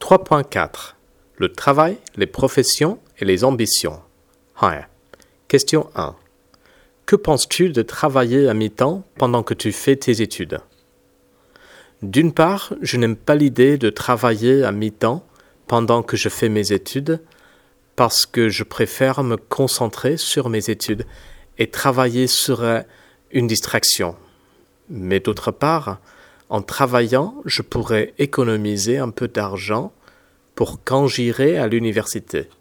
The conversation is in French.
3.4 Le travail, les professions et les ambitions. Hi. Question 1. Que penses-tu de travailler à mi-temps pendant que tu fais tes études? D'une part, je n'aime pas l'idée de travailler à mi-temps pendant que je fais mes études parce que je préfère me concentrer sur mes études et travailler serait une distraction. Mais d'autre part, en travaillant, je pourrais économiser un peu d'argent pour quand j'irai à l'université.